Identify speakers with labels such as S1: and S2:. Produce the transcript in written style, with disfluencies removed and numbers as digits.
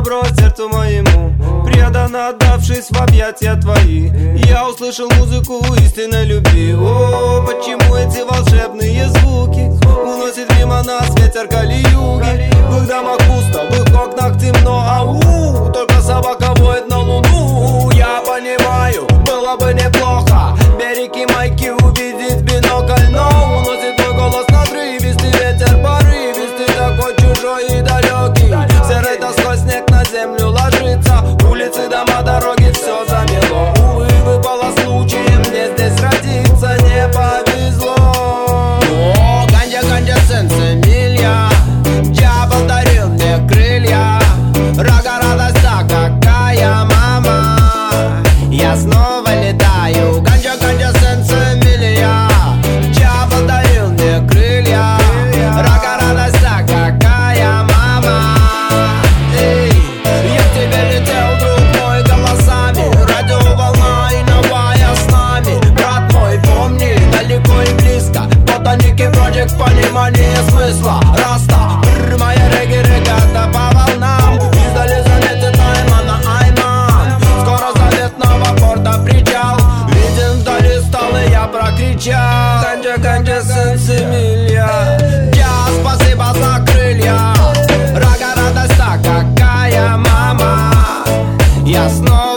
S1: добро сердцу моему, преданно отдавшись в объятия твои. Я услышал музыку истинной любви. О, почему эти волшебные звуки уносит мимо нас ветер кали-юги? В их домах пусто, в их окнах темно, ау, только собака воет на луну. Я понимаю, было бы неплохо береги майки увидеть в бинокль, но уносит мой голос надрывистый ветер порывистый, такой чужой и далекий. Серой тоской снег на землю ложится, улицы, дома, дороги, все замело. Увы, выпало случаем мне здесь родиться, не повезло. О, ганджа, ганджа, сенсемилья, дьявол дарил мне крылья. Рага, радость, да какая, мама, я снова летаю. Ганджа, ганджа, сенсемилья, дьявол дарил мне крылья. Рага, радость, да какая, мама. Эй, я к тебе летел, друг мой, голосами. Радиоволна и новая с нами. Брат мой, помни, далеко и близко. Ботаники, project, понимание смысла. Раста, моя регги-регата по волнам. Издали заметит Аймана, Айман. Скоро заветного порта причал. Виден вдали стал, и я прокричал: ганджа, ганджа, сенсемилья, я спасибо за крылья. Рага, радость, да какая, мама, я снова